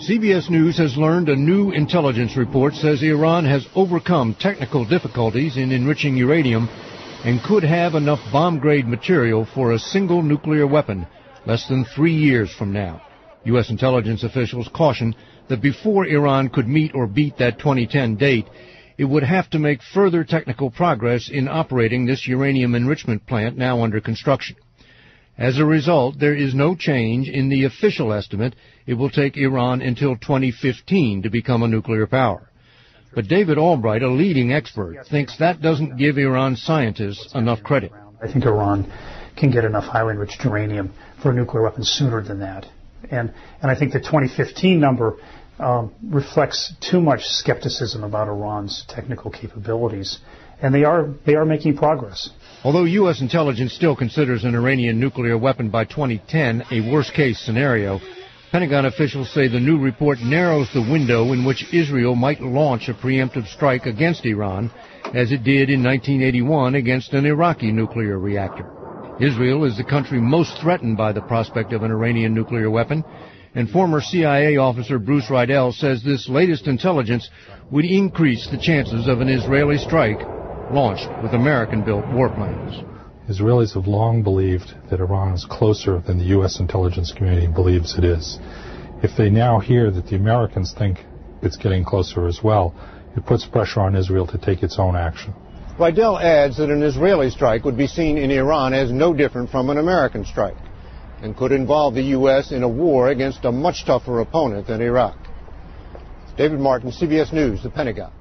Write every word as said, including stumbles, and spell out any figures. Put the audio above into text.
C B S News has learned a new intelligence report says Iran has overcome technical difficulties in enriching uranium and could have enough bomb-grade material for a single nuclear weapon less than three years from now. U S intelligence officials caution that before Iran could meet or beat that twenty ten date, it would have to make further technical progress in operating this uranium enrichment plant now under construction. As a result, there is no change in the official estimate it will take Iran until twenty fifteen to become a nuclear power. But David Albright, a leading expert, thinks that doesn't give Iran scientists enough credit. I think Iran can get enough highly enriched uranium for a nuclear weapon sooner than that. And, and I think the twenty fifteen number um, reflects too much skepticism about Iran's technical capabilities. And they are, they are making progress. Although U S intelligence still considers an Iranian nuclear weapon by twenty ten a worst-case scenario, Pentagon officials say the new report narrows the window in which Israel might launch a preemptive strike against Iran, as it did in nineteen eighty-one against an Iraqi nuclear reactor. Israel is the country most threatened by the prospect of an Iranian nuclear weapon, and former C I A officer Bruce Riedel says this latest intelligence would increase the chances of an Israeli strike launched with American-built warplanes. Israelis have long believed that Iran is closer than the U S intelligence community believes it is. If they now hear that the Americans think it's getting closer as well, it puts pressure on Israel to take its own action. Riedel adds that an Israeli strike would be seen in Iran as no different from an American strike and could involve the U S in a war against a much tougher opponent than Iraq. David Martin, C B S News, the Pentagon.